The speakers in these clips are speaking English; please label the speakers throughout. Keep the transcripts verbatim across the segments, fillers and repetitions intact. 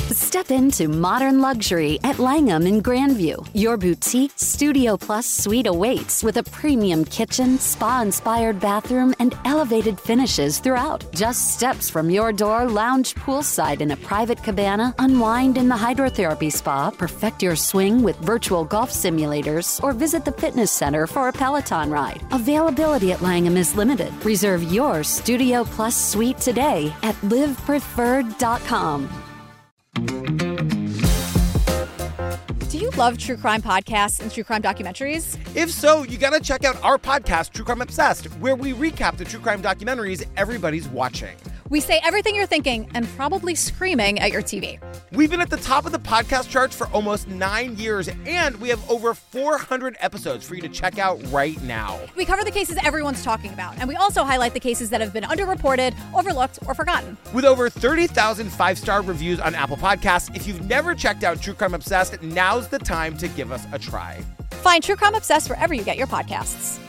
Speaker 1: Step into modern luxury at Langham in Grandview. Your boutique Studio Plus suite awaits with a premium kitchen, spa-inspired bathroom, and elevated finishes throughout. Just steps from your door, lounge poolside in a private cabana, unwind in the hydrotherapy spa, perfect your swing with virtual golf simulators, or visit the fitness center for a Peloton ride. Availability at Langham is limited. Reserve your Studio Plus suite today at live preferred dot com.
Speaker 2: Do you love true crime podcasts and true crime documentaries?
Speaker 3: If so, you gotta check out our podcast, True Crime Obsessed, where we recap the true crime documentaries everybody's watching.
Speaker 2: We say everything you're thinking and probably screaming at your T V.
Speaker 3: We've been at the top of the podcast charts for almost nine years, and we have over four hundred episodes for you to check out right now.
Speaker 2: We cover the cases everyone's talking about, and we also highlight the cases that have been underreported, overlooked, or forgotten.
Speaker 3: With over thirty thousand five-star reviews on Apple Podcasts, if you've never checked out True Crime Obsessed, now's the time to give us a try.
Speaker 2: Find True Crime Obsessed wherever you get your podcasts.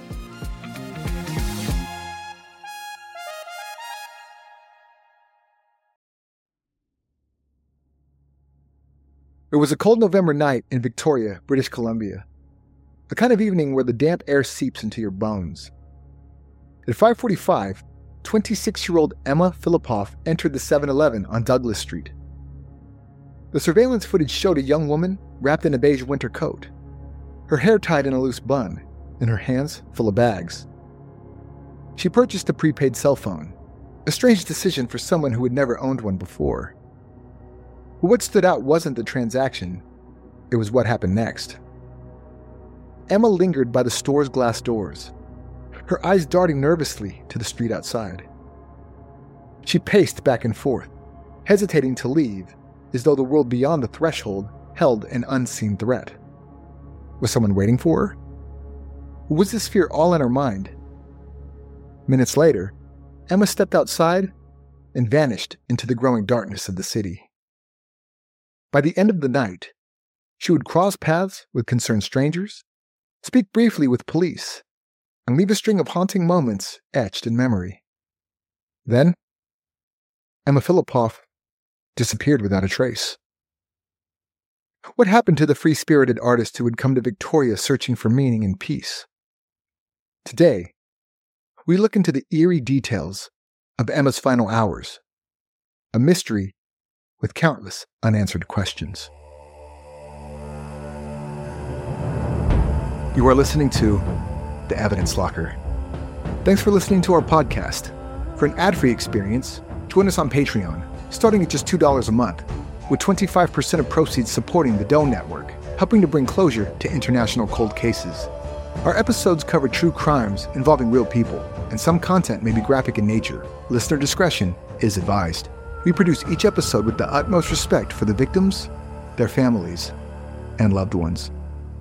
Speaker 4: It was a cold November night in Victoria, British Columbia. The kind of evening where the damp air seeps into your bones. At five forty-five, twenty-six-year-old Emma Filipoff entered the seven eleven on Douglas Street. The surveillance footage showed a young woman wrapped in a beige winter coat, her hair tied in a loose bun, and her hands full of bags. She purchased a prepaid cell phone, a strange decision for someone who had never owned one before. But what stood out wasn't the transaction, it was what happened next. Emma lingered by the store's glass doors, her eyes darting nervously to the street outside. She paced back and forth, hesitating to leave, as though the world beyond the threshold held an unseen threat. Was someone waiting for her? Or was this fear all in her mind? Minutes later, Emma stepped outside and vanished into the growing darkness of the city. By the end of the night, she would cross paths with concerned strangers, speak briefly with police, and leave a string of haunting moments etched in memory. Then, Emma Filipoff disappeared without a trace. What happened to the free-spirited artist who had come to Victoria searching for meaning and peace? Today, we look into the eerie details of Emma's final hours, a mystery with countless unanswered questions. You are listening to The Evidence Locker. Thanks for listening to our podcast. For an ad-free experience, join us on Patreon, starting at just two dollars a month, with twenty-five percent of proceeds supporting the Doe Network, helping to bring closure to international cold cases. Our episodes cover true crimes involving real people, and some content may be graphic in nature. Listener discretion is advised. We produce each episode with the utmost respect for the victims, their families, and loved ones.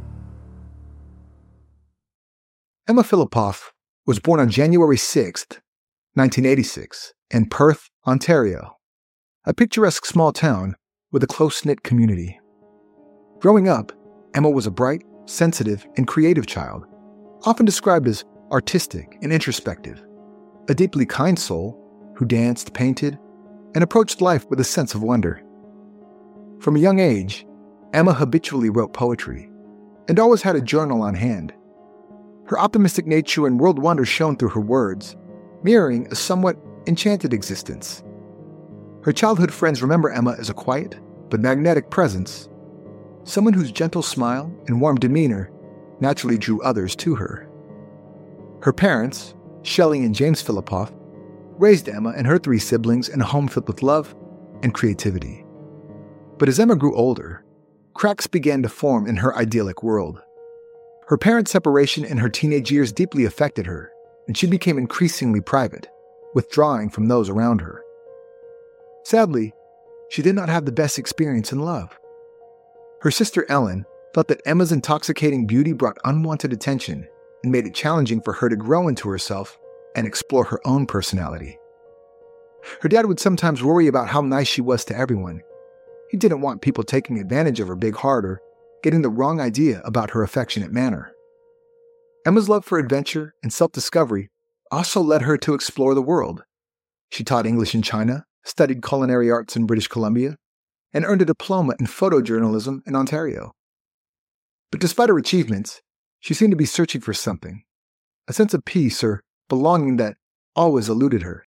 Speaker 4: Emma Filipoff was born on January sixth, nineteen eighty-six, in Perth, Ontario, a picturesque small town with a close-knit community. Growing up, Emma was a bright, sensitive, and creative child, often described as artistic and introspective, a deeply kind soul who danced, painted, and approached life with a sense of wonder. From a young age, Emma habitually wrote poetry and always had a journal on hand. Her optimistic nature and world wonder shone through her words, mirroring a somewhat enchanted existence. Her childhood friends remember Emma as a quiet but magnetic presence, someone whose gentle smile and warm demeanor naturally drew others to her. Her parents, Shelley and James Filipoff, raised Emma and her three siblings in a home filled with love and creativity. But as Emma grew older, cracks began to form in her idyllic world. Her parents' separation in her teenage years deeply affected her, and she became increasingly private, withdrawing from those around her. Sadly, she did not have the best experience in love. Her sister Ellen felt that Emma's intoxicating beauty brought unwanted attention and made it challenging for her to grow into herself and explore her own personality. Her dad would sometimes worry about how nice she was to everyone. He didn't want people taking advantage of her big heart or getting the wrong idea about her affectionate manner. Emma's love for adventure and self-discovery also led her to explore the world. She taught English in China, studied culinary arts in British Columbia, and earned a diploma in photojournalism in Ontario. But despite her achievements, she seemed to be searching for something, a sense of peace or belonging that always eluded her.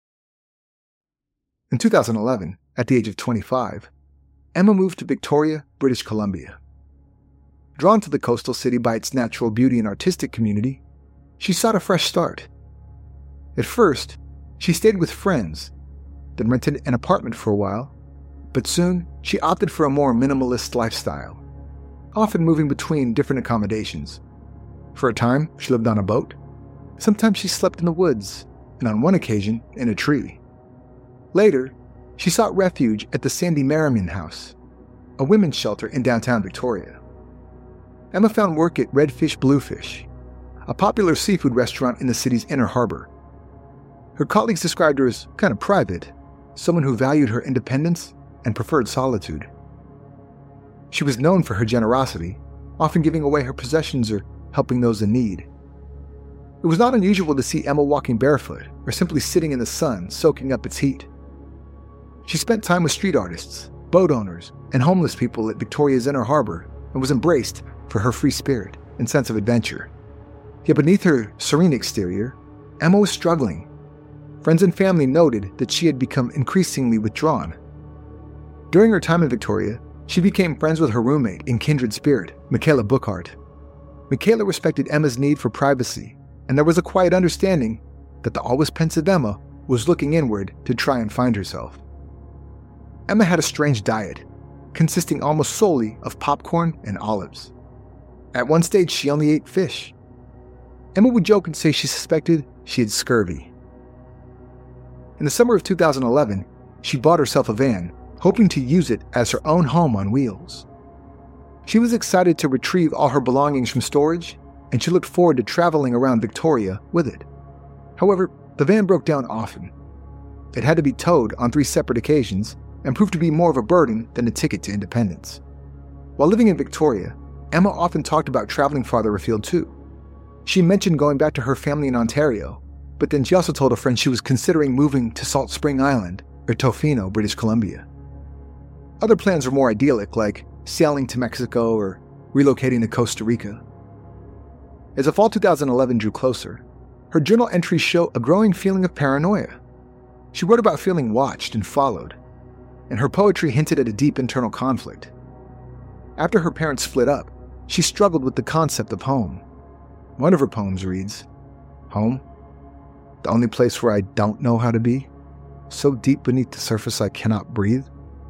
Speaker 4: In two thousand eleven, at the age of twenty-five, Emma moved to Victoria, British Columbia. Drawn to the coastal city by its natural beauty and artistic community, she sought a fresh start. At first, she stayed with friends, then rented an apartment for a while, but soon she opted for a more minimalist lifestyle, often moving between different accommodations. For a time, she lived on a boat. Sometimes she slept in the woods, and on one occasion, in a tree. Later, she sought refuge at the Sandy Merriman House, a women's shelter in downtown Victoria. Emma found work at Redfish Bluefish, a popular seafood restaurant in the city's inner harbor. Her colleagues described her as kind of private, someone who valued her independence and preferred solitude. She was known for her generosity, often giving away her possessions or helping those in need. It was not unusual to see Emma walking barefoot or simply sitting in the sun, soaking up its heat. She spent time with street artists, boat owners, and homeless people at Victoria's inner harbor and was embraced for her free spirit and sense of adventure. Yet beneath her serene exterior, Emma was struggling. Friends and family noted that she had become increasingly withdrawn. During her time in Victoria, she became friends with her roommate in kindred spirit, Michaela Bookhart. Michaela respected Emma's need for privacy, and there was a quiet understanding that the always pensive Emma was looking inward to try and find herself. Emma had a strange diet, consisting almost solely of popcorn and olives. At one stage, she only ate fish. Emma would joke and say she suspected she had scurvy. In the summer of two thousand eleven, she bought herself a van, hoping to use it as her own home on wheels. She was excited to retrieve all her belongings from storage, and she looked forward to traveling around Victoria with it. However, the van broke down often. It had to be towed on three separate occasions and proved to be more of a burden than a ticket to independence. While living in Victoria, Emma often talked about traveling farther afield too. She mentioned going back to her family in Ontario, but then she also told a friend she was considering moving to Salt Spring Island or Tofino, British Columbia. Other plans were more idyllic, like sailing to Mexico or relocating to Costa Rica. As the fall two thousand eleven drew closer, her journal entries show a growing feeling of paranoia. She wrote about feeling watched and followed, and her poetry hinted at a deep internal conflict. After her parents split up, she struggled with the concept of home. One of her poems reads, "Home, the only place where I don't know how to be, so deep beneath the surface I cannot breathe."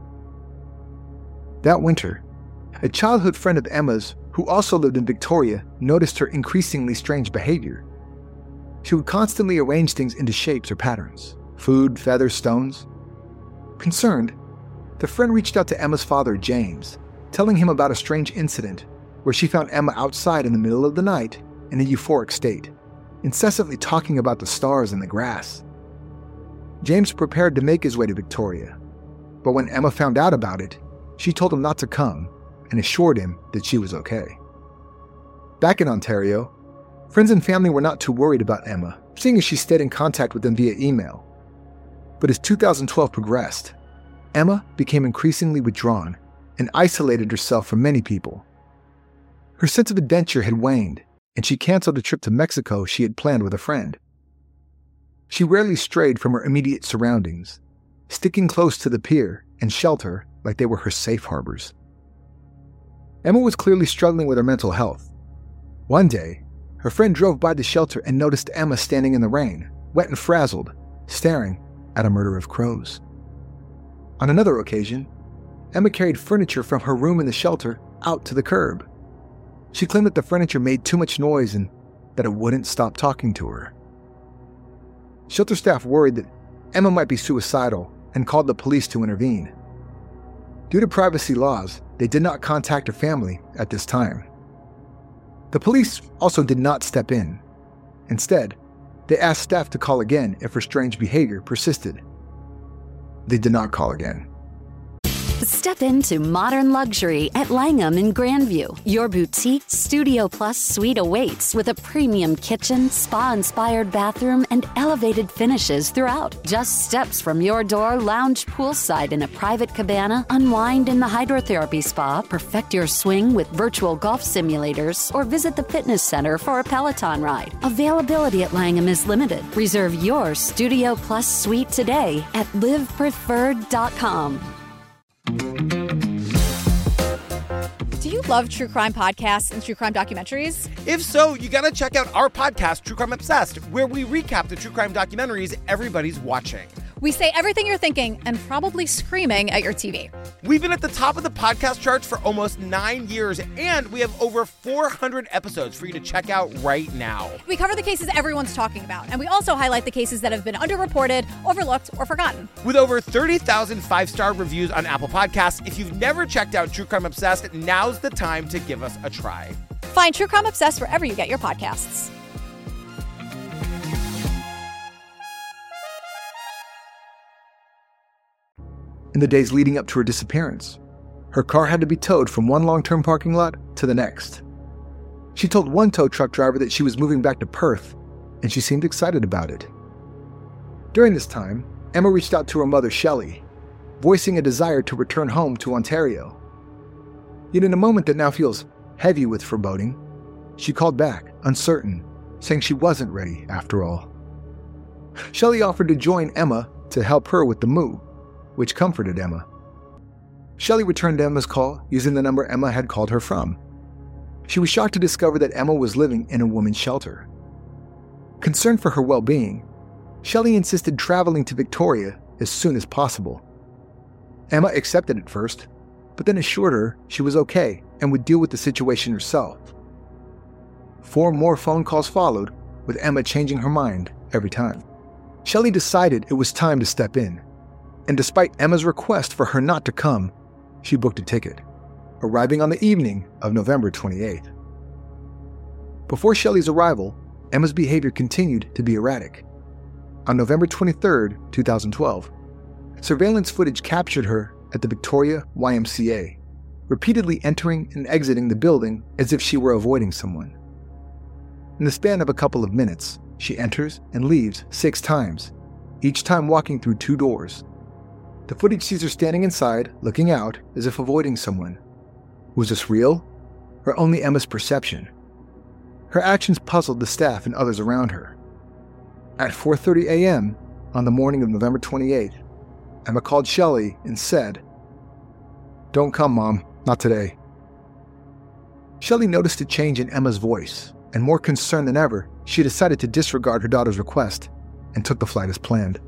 Speaker 4: That winter, a childhood friend of Emma's who also lived in Victoria noticed her increasingly strange behavior. She would constantly arrange things into shapes or patterns, food, feathers, stones. Concerned, the friend reached out to Emma's father, James, telling him about a strange incident where she found Emma outside in the middle of the night in a euphoric state, incessantly talking about the stars and the grass. James prepared to make his way to Victoria, but when Emma found out about it, she told him not to come and assured him that she was okay. Back in Ontario, friends and family were not too worried about Emma, seeing as she stayed in contact with them via email. But as two thousand twelve progressed, Emma became increasingly withdrawn and isolated herself from many people. Her sense of adventure had waned, and she canceled a trip to Mexico she had planned with a friend. She rarely strayed from her immediate surroundings, sticking close to the pier and shelter like they were her safe harbors. Emma was clearly struggling with her mental health. One day, her friend drove by the shelter and noticed Emma standing in the rain, wet and frazzled, staring at a murder of crows. On another occasion, Emma carried furniture from her room in the shelter out to the curb. She claimed that the furniture made too much noise and that it wouldn't stop talking to her. Shelter staff worried that Emma might be suicidal and called the police to intervene. Due to privacy laws, they did not contact her family at this time. The police also did not step in. Instead, they asked staff to call again if her strange behavior persisted. They did not call again.
Speaker 1: Step into modern luxury at Langham in Grandview. Your boutique Studio Plus suite awaits with a premium kitchen, spa-inspired bathroom, and elevated finishes throughout. Just steps from your door, lounge poolside in a private cabana, unwind in the hydrotherapy spa, perfect your swing with virtual golf simulators, or visit the fitness center for a Peloton ride. Availability at Langham is limited. Reserve your Studio Plus suite today at live preferred dot com.
Speaker 2: Do you love true crime podcasts and true crime documentaries?
Speaker 3: If so, you gotta check out our podcast, True Crime Obsessed, where we recap the true crime documentaries everybody's watching.
Speaker 2: We say everything you're thinking and probably screaming at your T V.
Speaker 3: We've been at the top of the podcast charts for almost nine years, and we have over four hundred episodes for you to check out right now.
Speaker 2: We cover the cases everyone's talking about, and we also highlight the cases that have been underreported, overlooked, or forgotten.
Speaker 3: With over thirty thousand five-star reviews on Apple Podcasts, if you've never checked out True Crime Obsessed, now's the time to give us a try.
Speaker 2: Find True Crime Obsessed wherever you get your podcasts.
Speaker 4: In the days leading up to her disappearance, her car had to be towed from one long-term parking lot to the next. She told one tow truck driver that she was moving back to Perth, and she seemed excited about it. During this time, Emma reached out to her mother, Shelley, voicing a desire to return home to Ontario. Yet in a moment that now feels heavy with foreboding, she called back, uncertain, saying she wasn't ready after all. Shelley offered to join Emma to help her with the move, which comforted Emma. Shelley returned Emma's call using the number Emma had called her from. She was shocked to discover that Emma was living in a women's shelter. Concerned for her well-being, Shelley insisted traveling to Victoria as soon as possible. Emma accepted at first, but then assured her she was okay and would deal with the situation herself. Four more phone calls followed, with Emma changing her mind every time. Shelley decided it was time to step in, and despite Emma's request for her not to come, she booked a ticket, arriving on the evening of November twenty-eighth. Before Shelley's arrival, Emma's behavior continued to be erratic. On November twenty-third, twenty twelve, surveillance footage captured her at the Victoria Y M C A, repeatedly entering and exiting the building as if she were avoiding someone. In the span of a couple of minutes, she enters and leaves six times, each time walking through two doors. The footage sees her standing inside, looking out, as if avoiding someone. Was this real, or only Emma's perception? Her actions puzzled the staff and others around her. At four thirty a.m. on the morning of November twenty-eighth, Emma called Shelley and said, "Don't come, Mom, not today." Shelley noticed a change in Emma's voice, and more concerned than ever, she decided to disregard her daughter's request and took the flight as planned.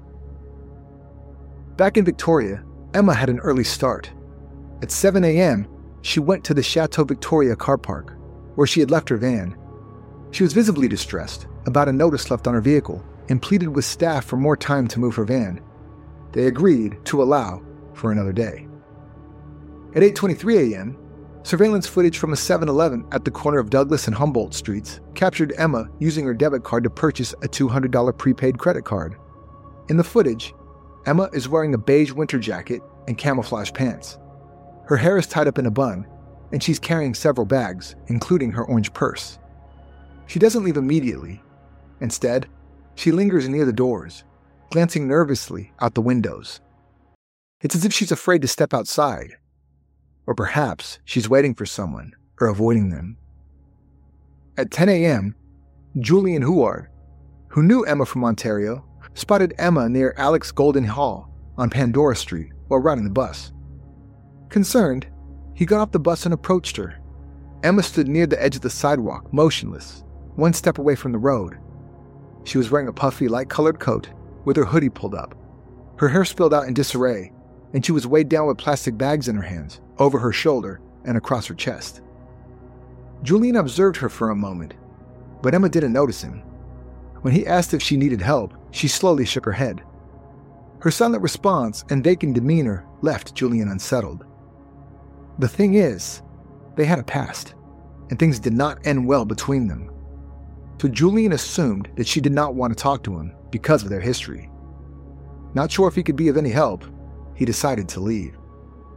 Speaker 4: Back in Victoria, Emma had an early start. At seven a.m., she went to the Chateau Victoria car park, where she had left her van. She was visibly distressed about a notice left on her vehicle and pleaded with staff for more time to move her van. They agreed to allow for another day. At eight twenty-three a.m., surveillance footage from a seven eleven at the corner of Douglas and Humboldt Streets captured Emma using her debit card to purchase a two hundred dollars prepaid credit card. In the footage, Emma is wearing a beige winter jacket and camouflage pants. Her hair is tied up in a bun, and she's carrying several bags, including her orange purse. She doesn't leave immediately. Instead, she lingers near the doors, glancing nervously out the windows. It's as if she's afraid to step outside. Or perhaps she's waiting for someone or avoiding them. At ten a.m., Julian Huard, who knew Emma from Ontario, spotted Emma near Alex Golden Hall on Pandora Street while riding the bus. Concerned, he got off the bus and approached her. Emma stood near the edge of the sidewalk, motionless, one step away from the road. She was wearing a puffy, light-colored coat with her hoodie pulled up. Her hair spilled out in disarray, and she was weighed down with plastic bags in her hands, over her shoulder and across her chest. Julian observed her for a moment, but Emma didn't notice him. When he asked if she needed help, she slowly shook her head. Her silent response and vacant demeanor left Julian unsettled. The thing is, they had a past, and things did not end well between them. So Julian assumed that she did not want to talk to him because of their history. Not sure if he could be of any help, he decided to leave.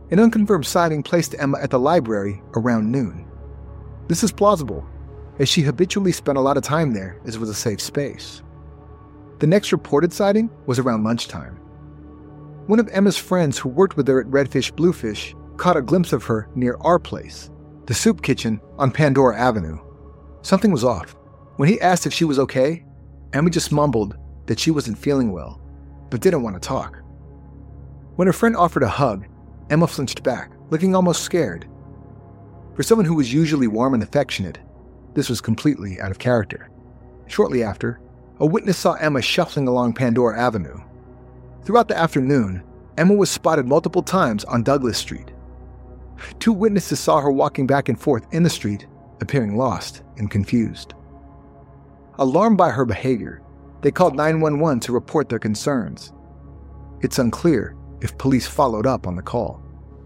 Speaker 4: An unconfirmed sighting placed Emma at the library around noon. This is plausible, as she habitually spent a lot of time there as it was a safe space. The next reported sighting was around lunchtime. One of Emma's friends who worked with her at Redfish Bluefish caught a glimpse of her near our place, the soup kitchen on Pandora Avenue. Something was off. When he asked if she was okay, Emma just mumbled that she wasn't feeling well, but didn't want to talk. When her friend offered a hug, Emma flinched back, looking almost scared. For someone who was usually warm and affectionate, this was completely out of character. Shortly after, a witness saw Emma shuffling along Pandora Avenue. Throughout the afternoon, Emma was spotted multiple times on Douglas Street. Two witnesses saw her walking back and forth in the street, appearing lost and confused. Alarmed by her behavior, they called nine one one to report their concerns. It's unclear if police followed up on the call.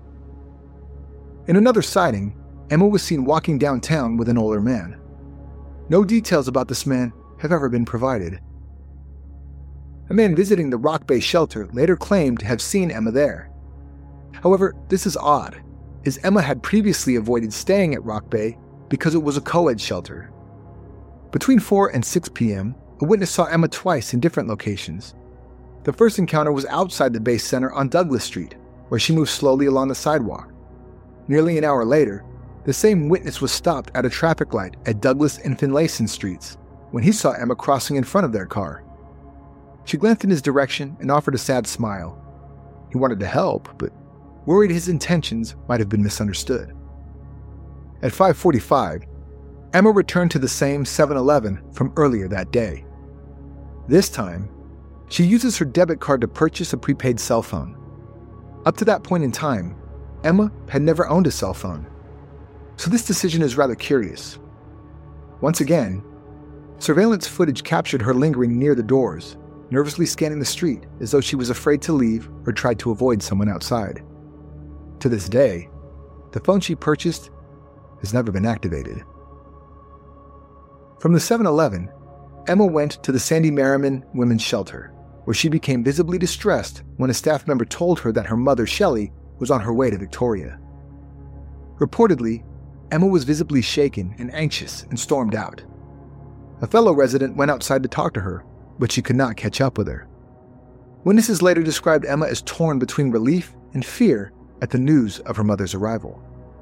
Speaker 4: In another sighting, Emma was seen walking downtown with an older man. No details about this man have ever been provided. A man visiting the Rock Bay shelter later claimed to have seen Emma there. However, this is odd, as Emma had previously avoided staying at Rock Bay because it was a co-ed shelter. Between four and six p.m., a witness saw Emma twice in different locations. The first encounter was outside the base center on Douglas Street, where she moved slowly along the sidewalk. Nearly an hour later, the same witness was stopped at a traffic light at Douglas and Finlayson Streets when he saw Emma crossing in front of their car. She glanced in his direction and offered a sad smile. He wanted to help, but worried his intentions might have been misunderstood. At five forty-five, Emma returned to the same seven eleven from earlier that day. This time, she uses her debit card to purchase a prepaid cell phone. Up to that point in time, Emma had never owned a cell phone. So this decision is rather curious. Once again, surveillance footage captured her lingering near the doors, nervously scanning the street as though she was afraid to leave or tried to avoid someone outside. To this day, the phone she purchased has never been activated. From the seven eleven, Emma went to the Sandy Merriman Women's Shelter, where she became visibly distressed when a staff member told her that her mother, Shelley, was on her way to Victoria. Reportedly, Emma was visibly shaken and anxious and stormed out. A fellow resident went outside to talk to her, but she could not catch up with her. Witnesses later described Emma as torn between relief and fear at the news of her mother's arrival.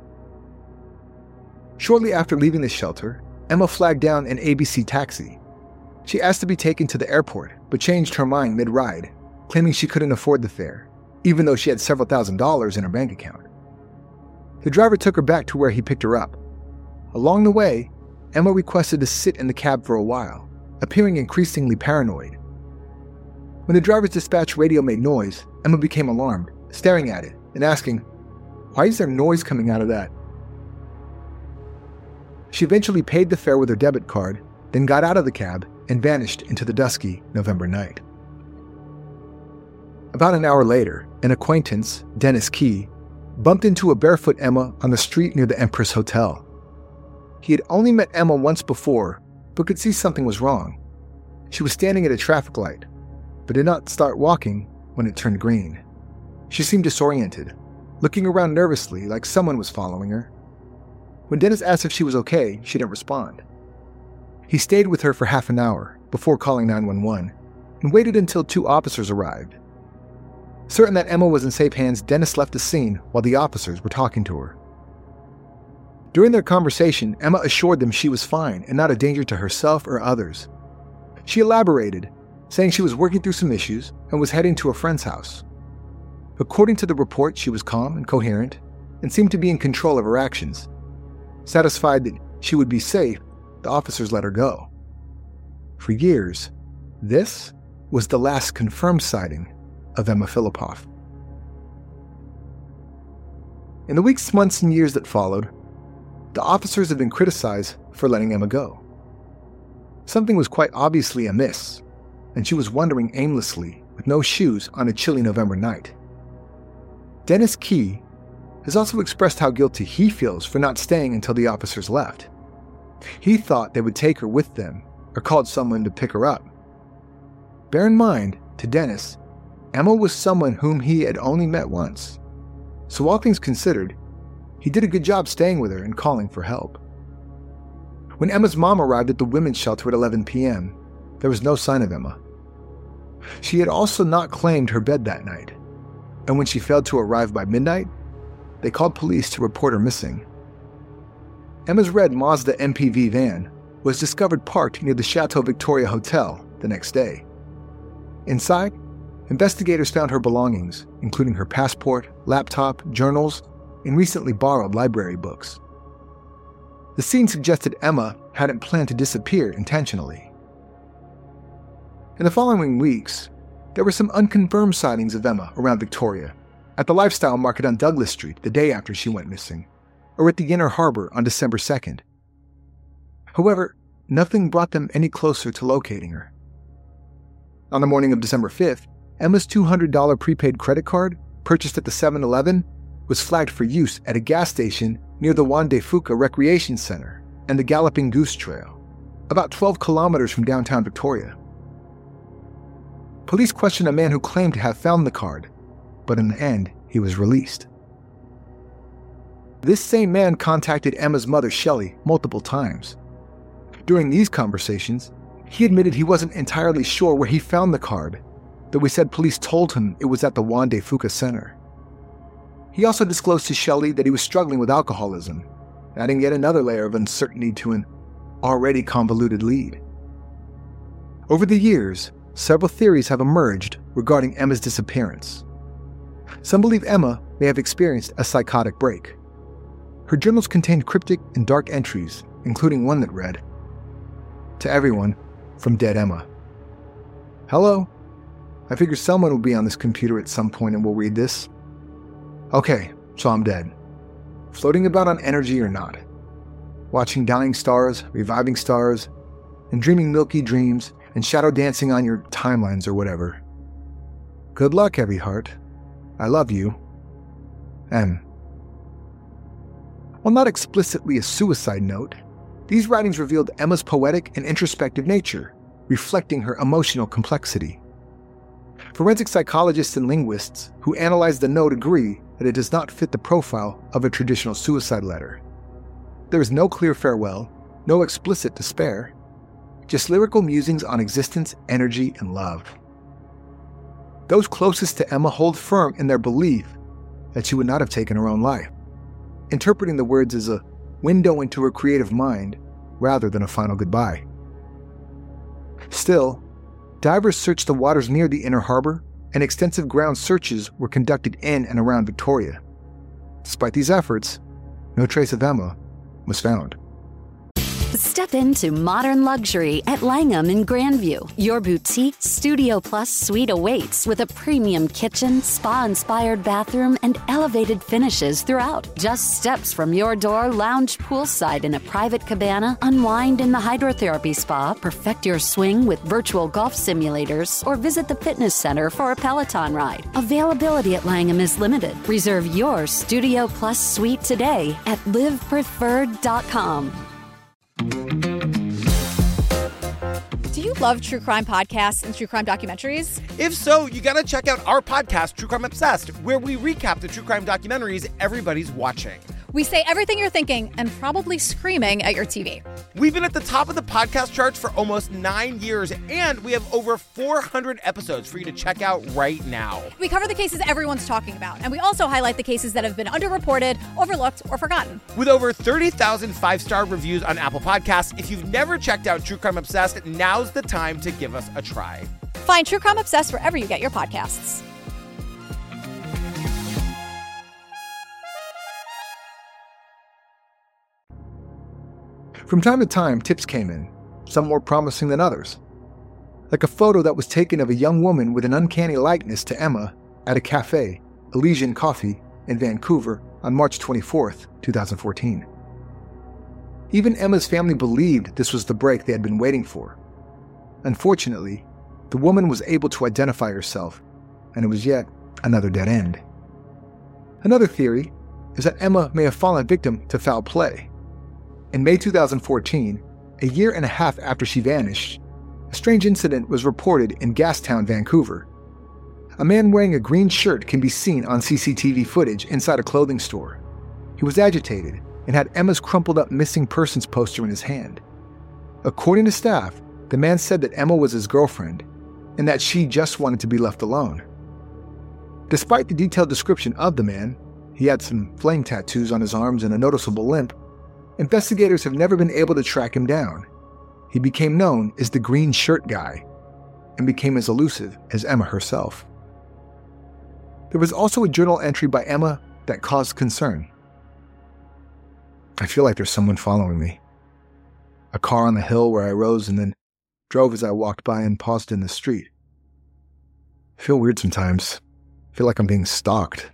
Speaker 4: Shortly after leaving the shelter, Emma flagged down an A B C taxi. She asked to be taken to the airport, but changed her mind mid-ride, claiming she couldn't afford the fare, even though she had several thousand dollars in her bank account. The driver took her back to where he picked her up. Along the way, Emma requested to sit in the cab for a while, appearing increasingly paranoid. When the driver's dispatch radio made noise, Emma became alarmed, staring at it and asking, "Why is there noise coming out of that?" She eventually paid the fare with her debit card, then got out of the cab and vanished into the dusky November night. About an hour later, an acquaintance, Dennis Key, bumped into a barefoot Emma on the street near the Empress Hotel. He had only met Emma once before, but could see something was wrong. She was standing at a traffic light, but did not start walking when it turned green. She seemed disoriented, looking around nervously like someone was following her. When Dennis asked if she was okay, she didn't respond. He stayed with her for half an hour before calling nine one one and waited until two officers arrived. Certain that Emma was in safe hands, Dennis left the scene while the officers were talking to her. During their conversation, Emma assured them she was fine and not a danger to herself or others. She elaborated, saying she was working through some issues and was heading to a friend's house. According to the report, she was calm and coherent and seemed to be in control of her actions. Satisfied that she would be safe, the officers let her go. For years, this was the last confirmed sighting of Emma Filipov. In the weeks, months, and years that followed, the officers had been criticized for letting Emma go. Something was quite obviously amiss, and she was wandering aimlessly with no shoes on a chilly November night. Dennis Key has also expressed how guilty he feels for not staying until the officers left. He thought they would take her with them or called someone to pick her up. Bear in mind, to Dennis, Emma was someone whom he had only met once. So all things considered, he did a good job staying with her and calling for help. When Emma's mom arrived at the women's shelter at eleven p.m., there was no sign of Emma. She had also not claimed her bed that night, and when she failed to arrive by midnight, they called police to report her missing. Emma's red Mazda M P V van was discovered parked near the Chateau Victoria Hotel the next day. Inside, investigators found her belongings, including her passport, laptop, journals, and recently borrowed library books. The scene suggested Emma hadn't planned to disappear intentionally. In the following weeks, there were some unconfirmed sightings of Emma around Victoria, at the Lifestyle Market on Douglas Street the day after she went missing, or at the Inner Harbor on December second. However, nothing brought them any closer to locating her. On the morning of December fifth, Emma's two hundred dollars prepaid credit card, purchased at the seven eleven, was flagged for use at a gas station near the Juan de Fuca Recreation Center and the Galloping Goose Trail, about twelve kilometers from downtown Victoria. Police questioned a man who claimed to have found the card, but in the end, he was released. This same man contacted Emma's mother, Shelley, multiple times. During these conversations, he admitted he wasn't entirely sure where he found the card, though he said police told him it was at the Juan de Fuca Center. He also disclosed to Shelley that he was struggling with alcoholism, adding yet another layer of uncertainty to an already convoluted lead. Over the years, several theories have emerged regarding Emma's disappearance. Some believe Emma may have experienced a psychotic break. Her journals contained cryptic and dark entries, including one that read, "To everyone, from dead Emma. Hello? I figure someone will be on this computer at some point and will read this. Okay, so I'm dead. Floating about on energy or not. Watching dying stars, reviving stars, and dreaming milky dreams and shadow dancing on your timelines or whatever. Good luck, heavy heart. I love you. M." While not explicitly a suicide note, these writings revealed Emma's poetic and introspective nature, reflecting her emotional complexity. Forensic psychologists and linguists who analyzed the note agree that it does not fit the profile of a traditional suicide letter. There is no clear farewell, no explicit despair, just lyrical musings on existence, energy, and love. Those closest to Emma hold firm in their belief that she would not have taken her own life, interpreting the words as a window into her creative mind rather than a final goodbye. Still, divers searched the waters near the Inner Harbor, and extensive ground searches were conducted in and around Victoria. Despite these efforts, no trace of Emma was found.
Speaker 1: Step into modern luxury at Langham in Grandview. Your boutique Studio Plus suite awaits with a premium kitchen, spa-inspired bathroom, and elevated finishes throughout. Just steps from your door, lounge poolside in a private cabana, unwind in the hydrotherapy spa, perfect your swing with virtual golf simulators, or visit the fitness center for a Peloton ride. Availability at Langham is limited. Reserve your Studio Plus suite today at live preferred dot com.
Speaker 2: Do you love true crime podcasts and true crime documentaries?
Speaker 3: If so, you gotta check out our podcast, True Crime Obsessed, where we recap the true crime documentaries everybody's watching.
Speaker 2: We say everything you're thinking and probably screaming at your T V.
Speaker 3: We've been at the top of the podcast charts for almost nine years, and we have over four hundred episodes for you to check out right now.
Speaker 2: We cover the cases everyone's talking about, and we also highlight the cases that have been underreported, overlooked, or forgotten.
Speaker 3: With over thirty thousand five-star reviews on Apple Podcasts, if you've never checked out True Crime Obsessed, now's the time to give us a try.
Speaker 2: Find True Crime Obsessed wherever you get your podcasts.
Speaker 4: From time to time, tips came in, some more promising than others. Like a photo that was taken of a young woman with an uncanny likeness to Emma at a cafe, Elysian Coffee, in Vancouver on March twenty-fourth, twenty fourteen. Even Emma's family believed this was the break they had been waiting for. Unfortunately, the woman was able to identify herself, and it was yet another dead end. Another theory is that Emma may have fallen victim to foul play. In May two thousand fourteen, a year and a half after she vanished, a strange incident was reported in Gastown, Vancouver. A man wearing a green shirt can be seen on C C T V footage inside a clothing store. He was agitated and had Emma's crumpled up missing persons poster in his hand. According to staff, the man said that Emma was his girlfriend and that she just wanted to be left alone. Despite the detailed description of the man, he had some flame tattoos on his arms and a noticeable limp, investigators have never been able to track him down. He became known as the Green Shirt Guy and became as elusive as Emma herself. There was also a journal entry by Emma that caused concern. I feel like there's someone following me. A car on the hill where I rose and then drove as I walked by and paused in the street. I feel weird sometimes. I feel like I'm being stalked.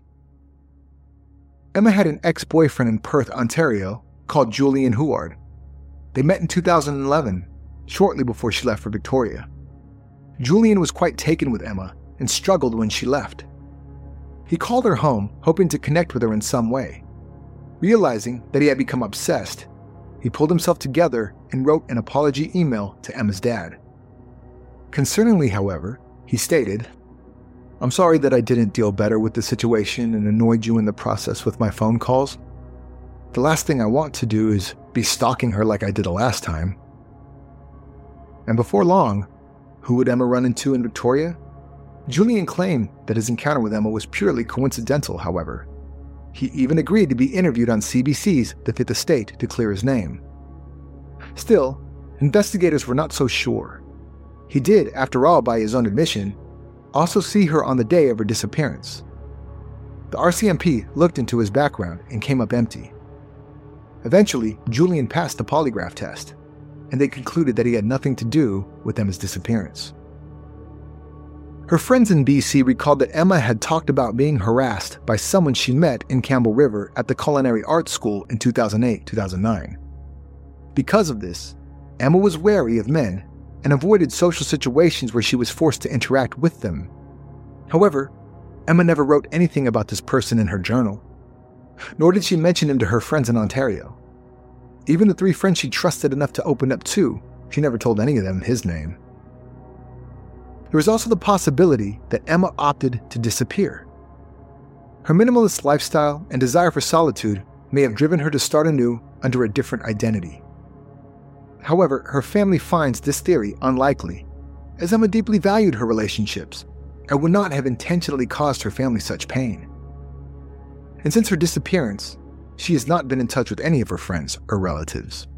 Speaker 4: Emma had an ex-boyfriend in Perth, Ontario, called Julian Huard. They met in two thousand eleven, shortly before she left for Victoria. Julian was quite taken with Emma and struggled when she left. He called her home, hoping to connect with her in some way. Realizing that he had become obsessed, he pulled himself together and wrote an apology email to Emma's dad. Concerningly, however, he stated, "I'm sorry that I didn't deal better with the situation and annoyed you in the process with my phone calls. The last thing I want to do is be stalking her like I did the last time." And before long, who would Emma run into in Victoria? Julian claimed that his encounter with Emma was purely coincidental, however. He even agreed to be interviewed on C B C's The Fifth Estate to clear his name. Still, investigators were not so sure. He did, after all, by his own admission, also see her on the day of her disappearance. The R C M P looked into his background and came up empty. Eventually, Julian passed the polygraph test, and they concluded that he had nothing to do with Emma's disappearance. Her friends in B C recalled that Emma had talked about being harassed by someone she met in Campbell River at the Culinary Arts School in two thousand eight to two thousand nine. Because of this, Emma was wary of men and avoided social situations where she was forced to interact with them. However, Emma never wrote anything about this person in her journal, nor did she mention him to her friends in Ontario. Even the three friends she trusted enough to open up to, she never told any of them his name. There was also the possibility that Emma opted to disappear. Her minimalist lifestyle and desire for solitude may have driven her to start anew under a different identity. However, her family finds this theory unlikely, as Emma deeply valued her relationships and would not have intentionally caused her family such pain. And since her disappearance, she has not been in touch with any of her friends or relatives.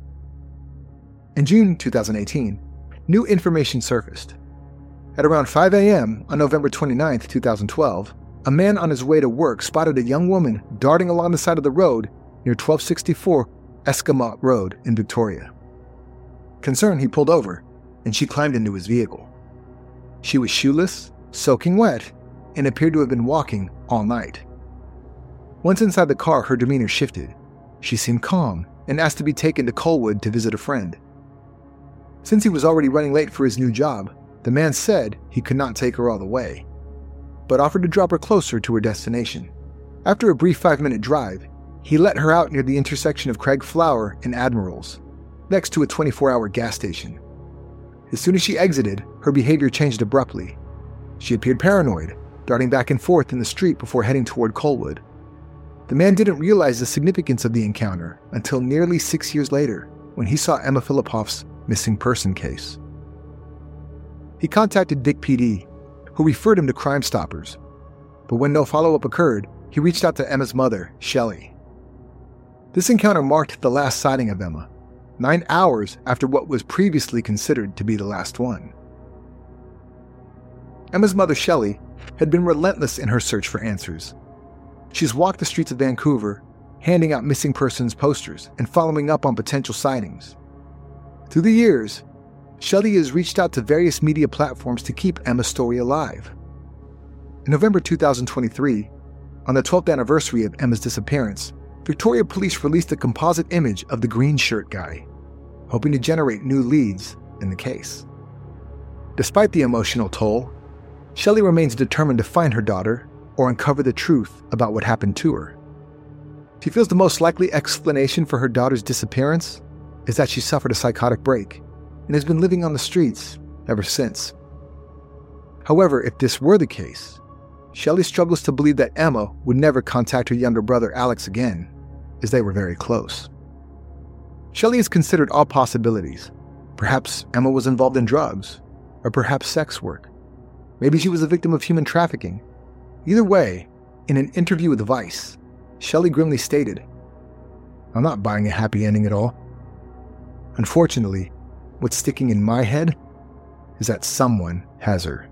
Speaker 4: In June two thousand eighteen, new information surfaced. At around five a.m. on November twenty-ninth, two thousand twelve, a man on his way to work spotted a young woman darting along the side of the road near twelve sixty-four Escamot Road in Victoria. Concerned, he pulled over, and she climbed into his vehicle. She was shoeless, soaking wet, and appeared to have been walking all night. Once inside the car, her demeanor shifted. She seemed calm and asked to be taken to Colwood to visit a friend. Since he was already running late for his new job, the man said he could not take her all the way, but offered to drop her closer to her destination. After a brief five-minute drive, he let her out near the intersection of Craig Flower and Admirals, next to a twenty-four hour gas station. As soon as she exited, her behavior changed abruptly. She appeared paranoid, darting back and forth in the street before heading toward Colwood. The man didn't realize the significance of the encounter until nearly six years later, when he saw Emma Filipoff's missing person case. He contacted Vic P D, who referred him to Crime Stoppers. But when no follow-up occurred, he reached out to Emma's mother, Shelley. This encounter marked the last sighting of Emma, nine hours after what was previously considered to be the last one. Emma's mother, Shelley, had been relentless in her search for answers. She's walked the streets of Vancouver, handing out missing persons posters and following up on potential sightings. Through the years, Shelley has reached out to various media platforms to keep Emma's story alive. In November two thousand twenty-three, on the twelfth anniversary of Emma's disappearance, Victoria Police released a composite image of the Green Shirt Guy, hoping to generate new leads in the case. Despite the emotional toll, Shelley remains determined to find her daughter or uncover the truth about what happened to her. She feels the most likely explanation for her daughter's disappearance is that she suffered a psychotic break and has been living on the streets ever since. However, if this were the case, Shelley struggles to believe that Emma would never contact her younger brother Alex again, as they were very close. Shelley has considered all possibilities. Perhaps Emma was involved in drugs, or perhaps sex work. Maybe she was a victim of human trafficking. Either way, in an interview with Vice, Shelley grimly stated, "I'm not buying a happy ending at all. Unfortunately, what's sticking in my head is that someone has her."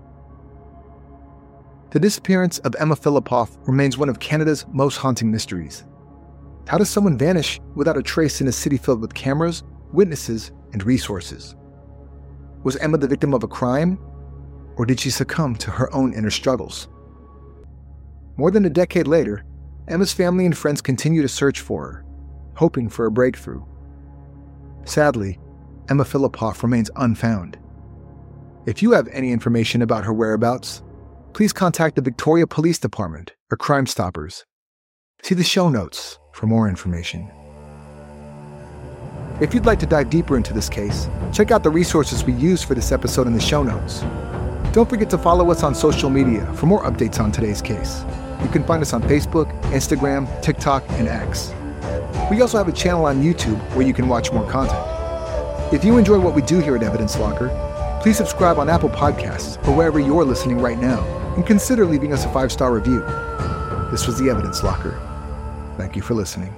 Speaker 4: The disappearance of Emma Filipov remains one of Canada's most haunting mysteries. How does someone vanish without a trace in a city filled with cameras, witnesses, and resources? Was Emma the victim of a crime, or did she succumb to her own inner struggles? More than a decade later, Emma's family and friends continue to search for her, hoping for a breakthrough. Sadly, Emma Filipov remains unfound. If you have any information about her whereabouts, please contact the Victoria Police Department or Crime Stoppers. See the show notes for more information. If you'd like to dive deeper into this case, check out the resources we used for this episode in the show notes. Don't forget to follow us on social media for more updates on today's case. You can find us on Facebook, Instagram, TikTok, and X. We also have a channel on YouTube where you can watch more content. If you enjoy what we do here at Evidence Locker, please subscribe on Apple Podcasts or wherever you're listening right now, and consider leaving us a five-star review. This was the Evidence Locker. Thank you for listening.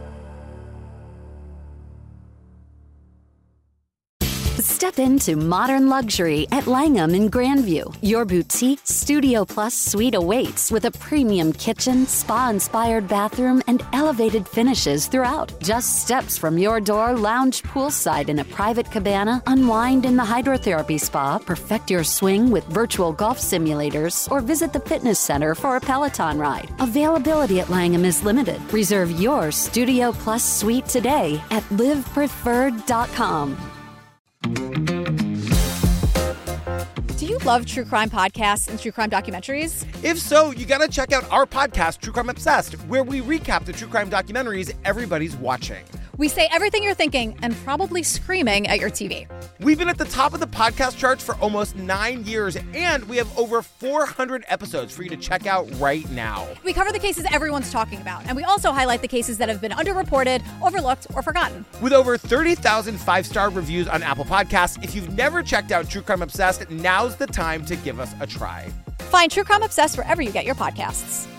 Speaker 1: Step into modern luxury at Langham in Grandview. Your boutique Studio Plus suite awaits with a premium kitchen, spa-inspired bathroom, and elevated finishes throughout. Just steps from your door, lounge poolside in a private cabana, unwind in the hydrotherapy spa, perfect your swing with virtual golf simulators, or visit the fitness center for a Peloton ride. Availability at Langham is limited. Reserve your Studio Plus suite today at live preferred dot com.
Speaker 2: Do you love true crime podcasts and true crime documentaries?
Speaker 3: If so, you gotta check out our podcast, True Crime Obsessed, where we recap the true crime documentaries everybody's watching.
Speaker 2: We say everything you're thinking and probably screaming at your T V.
Speaker 3: We've been at the top of the podcast charts for almost nine years, and we have over four hundred episodes for you to check out right now.
Speaker 2: We cover the cases everyone's talking about, and we also highlight the cases that have been underreported, overlooked, or forgotten.
Speaker 3: With over thirty thousand five-star reviews on Apple Podcasts, if you've never checked out True Crime Obsessed, now's the time to give us a try.
Speaker 2: Find True Crime Obsessed wherever you get your podcasts.